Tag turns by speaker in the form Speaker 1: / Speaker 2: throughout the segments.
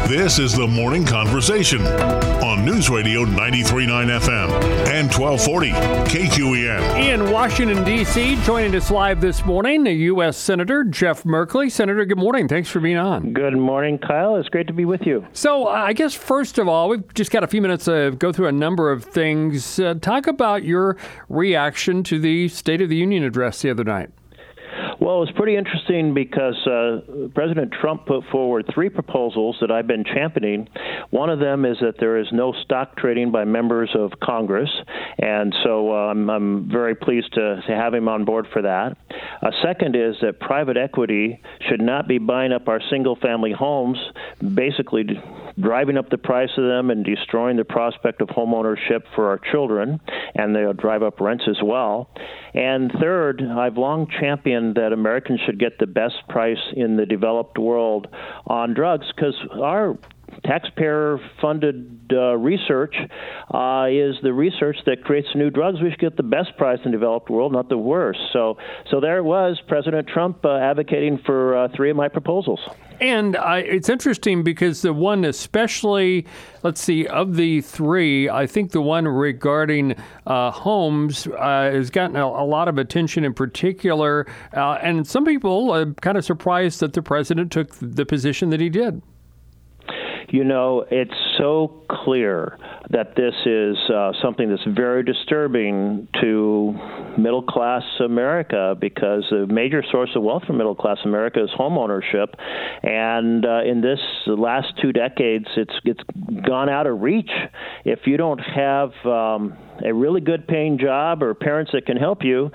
Speaker 1: This is the Morning Conversation on News Radio 93.9 FM and 1240 KQEN.
Speaker 2: In Washington, D.C., joining us live this morning, U.S. Senator Jeff Merkley. Senator, good morning. Thanks for being on.
Speaker 3: Good morning, Kyle. It's great to be with you.
Speaker 2: So I guess, first of all, we've just got a few minutes to go through a number of things. Talk about your reaction to the State of the Union address the other night.
Speaker 3: Well, it was pretty interesting because President Trump put forward three proposals that I've been championing. One of them is that there is no stock trading by members of Congress, and so I'm very pleased to have him on board for that. A second is that private equity should not be buying up our single-family homes, basically driving up the price of them and destroying the prospect of home ownership for our children, and they'll drive up rents as well. And third, I've long championed that Americans should get the best price in the developed world on drugs because our taxpayer-funded research is the research that creates new drugs. We should get the best price in the developed world, not the worst. So there it was, President Trump advocating for three of my proposals.
Speaker 2: And it's interesting because the one especially, of the three, I think the one regarding homes has gotten a lot of attention in particular. And some people are kind of surprised that the president took the position that he did.
Speaker 3: You know, it's so clear that this is something that's very disturbing to middle-class America because the major source of wealth for middle-class America is home ownership. And in this last 2 decades, it's gone out of reach. If you don't have a really good paying job or parents that can help you,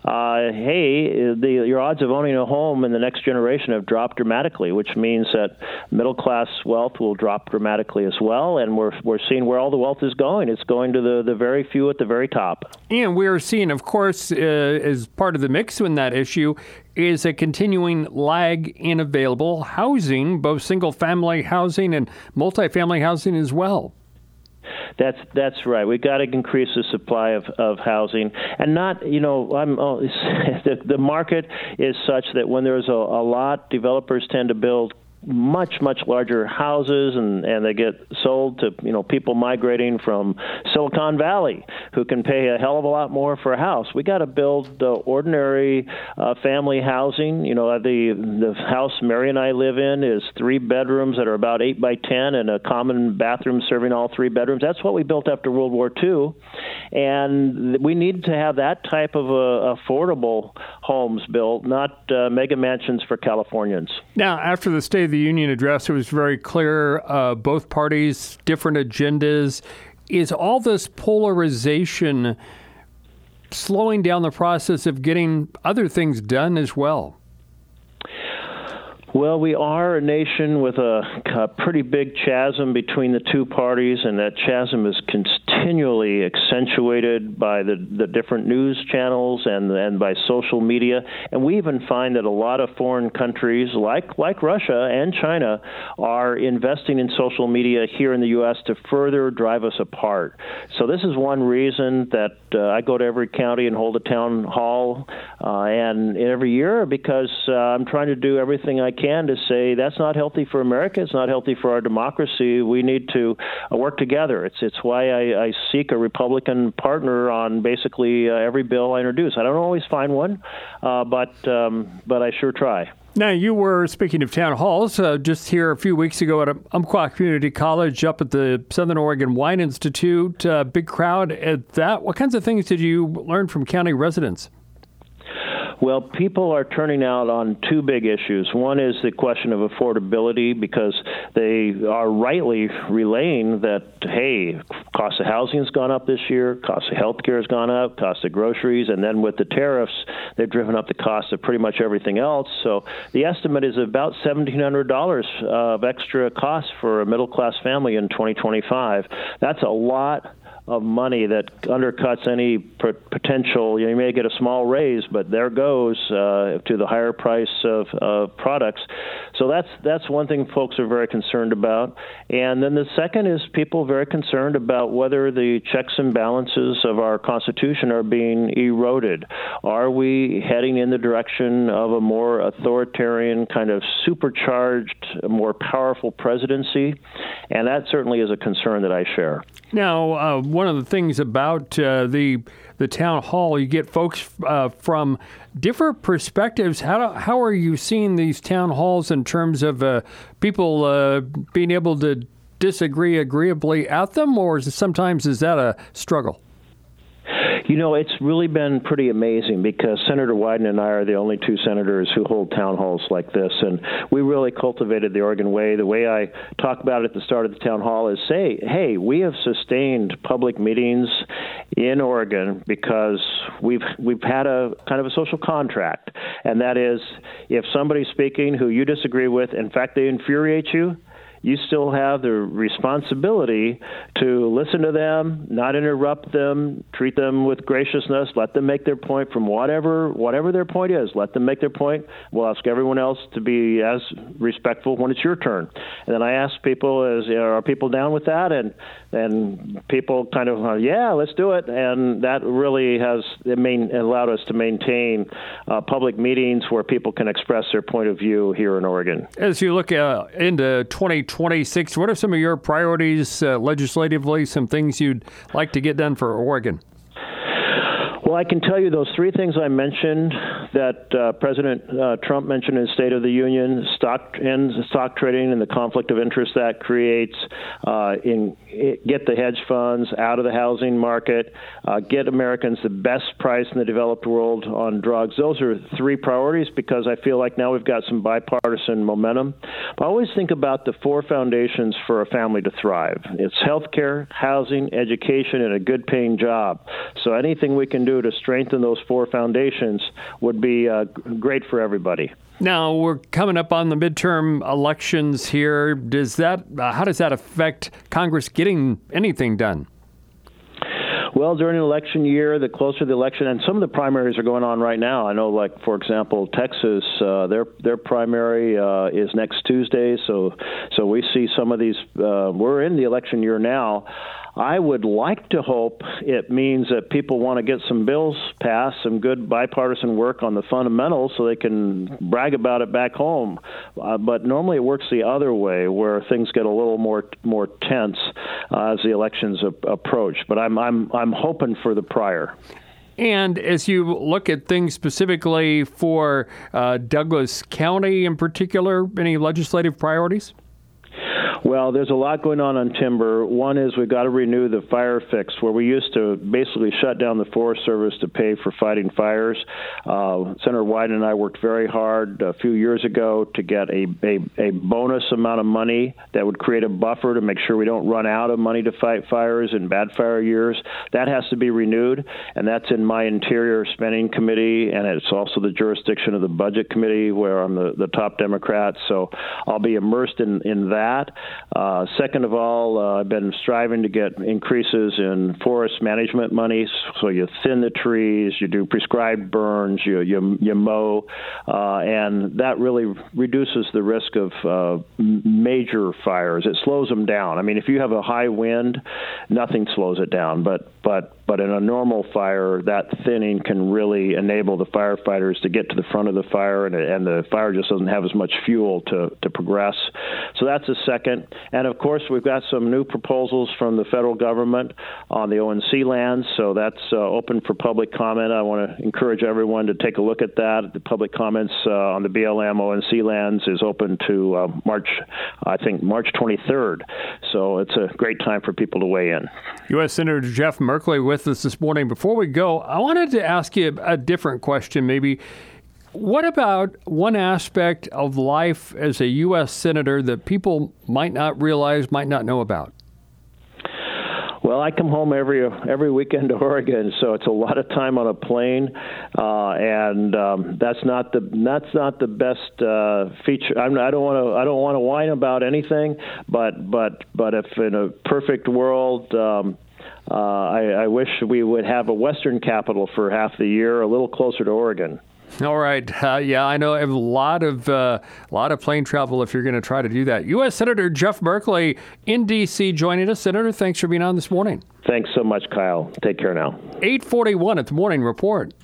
Speaker 3: your odds of owning a home in the next generation have dropped dramatically, which means that middle-class wealth will drop dramatically as well. And we're seeing where all the wealth is going. It's going to the very few at the very top.
Speaker 2: And we're seeing, of course, as part of the mix in that issue, is a continuing lag in available housing, both single-family housing and multifamily housing as well.
Speaker 3: That's right. We've got to increase the supply of housing, and not, the market is such that when there's a lot, developers tend to build much larger houses, and they get sold to people migrating from Silicon Valley who can pay a hell of a lot more for a house. We got to build ordinary family housing. The house Mary and I live in is 3 bedrooms that are about 8 by 10 and a common bathroom serving all 3 bedrooms. That's what we built after World War II, and we need to have that type of affordable homes built, not mega mansions for Californians.
Speaker 2: Now, after the State of the Union address, it was very clear, both parties, different agendas. Is all this polarization slowing down the process of getting other things done as well?
Speaker 3: Well, we are a nation with a pretty big chasm between the two parties, and that chasm is continually accentuated by the different news channels and by social media. And we even find that a lot of foreign countries, like Russia and China, are investing in social media here in the U.S. to further drive us apart. So this is one reason that I go to every county and hold a town hall and every year because I'm trying to do everything I can to say that's not healthy for America. It's not healthy for our democracy. We need to work together. It's why I seek a Republican partner on basically every bill I introduce. I don't always find one, but I sure try.
Speaker 2: Now, you were, speaking of town halls, just here a few weeks ago at Umpqua Community College up at the Southern Oregon Wine Institute. Big crowd at that. What kinds of things did you learn from county residents?
Speaker 3: Well, people are turning out on two big issues. One is the question of affordability, because they are rightly relaying that, hey, cost of housing has gone up this year, cost of health care has gone up, cost of groceries, and then with the tariffs, they've driven up the cost of pretty much everything else. So the estimate is about $1,700 of extra cost for a middle-class family in 2025. That's a lot of money that undercuts any potential. You may get a small raise, but there goes to the higher price of products. So that's one thing folks are very concerned about. And then the second is people very concerned about whether the checks and balances of our Constitution are being eroded. Are we heading in the direction of a more authoritarian, kind of supercharged, more powerful presidency? And that certainly is a concern that I share.
Speaker 2: Now, one of the things about the town hall, you get folks from different perspectives. How are you seeing these town halls in terms of people being able to disagree agreeably at them, or sometimes is that a struggle?
Speaker 3: You know, it's really been pretty amazing because Senator Wyden and I are the only two senators who hold town halls like this, and we really cultivated the Oregon way. The way I talk about it at the start of the town hall is say, hey, we have sustained public meetings in Oregon because we've had a kind of a social contract, and that is if somebody's speaking who you disagree with, in fact, they infuriate you, you still have the responsibility to listen to them, not interrupt them, treat them with graciousness, let them make their point from whatever their point is. Let them make their point. We'll ask everyone else to be as respectful when it's your turn. And then I ask people, are people down with that? And people kind of, yeah, let's do it. And that really has allowed us to maintain public meetings where people can express their point of view here in Oregon.
Speaker 2: As you look into 2026, what are some of your priorities legislatively, some things you'd like to get done for Oregon?
Speaker 3: Well, I can tell you those three things I mentioned that President Trump mentioned in State of the Union: stock trading and the conflict of interest that creates, get the hedge funds out of the housing market, get Americans the best price in the developed world on drugs. Those are three priorities because I feel like now we've got some bipartisan momentum. But I always think about the four foundations for a family to thrive. It's healthcare, housing, education, and a good-paying job. So anything we can do to strengthen those four foundations would be great for everybody.
Speaker 2: Now, we're coming up on the midterm elections here. How does that affect Congress getting anything done?
Speaker 3: Well, during an election year, the closer the election, and some of the primaries are going on right now. I know, like, for example, Texas, their primary is next Tuesday, so we see some of these. We're in the election year now. I would like to hope it means that people want to get some bills passed, some good bipartisan work on the fundamentals so they can brag about it back home. But normally it works the other way, where things get a little more tense as the elections approach. But I'm hoping for the prior.
Speaker 2: And as you look at things specifically for Douglas County in particular, any legislative priorities?
Speaker 3: Well, there's a lot going on timber. One is we've got to renew the fire fix, where we used to basically shut down the Forest Service to pay for fighting fires. Senator Wyden and I worked very hard a few years ago to get a bonus amount of money that would create a buffer to make sure we don't run out of money to fight fires in bad fire years. That has to be renewed, and that's in my Interior Spending Committee, and it's also the jurisdiction of the Budget Committee, where I'm the top Democrat, so I'll be immersed in that. Second of all, I've been striving to get increases in forest management money. So you thin the trees, you do prescribed burns, you mow, and that really reduces the risk of major fires. It slows them down. I mean, if you have a high wind, nothing slows it down. But in a normal fire, that thinning can really enable the firefighters to get to the front of the fire, and the fire just doesn't have as much fuel to progress. So that's a second. And, of course, we've got some new proposals from the federal government on the ONC lands, so that's open for public comment. I want to encourage everyone to take a look at that. The public comments on the BLM ONC lands is open to March 23rd. So it's a great time for people to weigh in. U.S.
Speaker 2: Senator Jeff Merkley with us this morning. Before we go, I wanted to ask you a different question maybe. What about one aspect of life as a U.S. Senator that people might not realize, might not know about?
Speaker 3: Well, I come home every weekend to Oregon, so it's a lot of time on a plane, and that's not the best feature. I don't want to whine about anything, but if in a perfect world, I wish we would have a Western capital for half the year, a little closer to Oregon.
Speaker 2: All right. Yeah, I know a lot of plane travel if you're going to try to do that. U.S. Senator Jeff Merkley in D.C. joining us. Senator, thanks for being on this morning.
Speaker 3: Thanks so much, Kyle. Take care now.
Speaker 2: 8:41 at the Morning Report.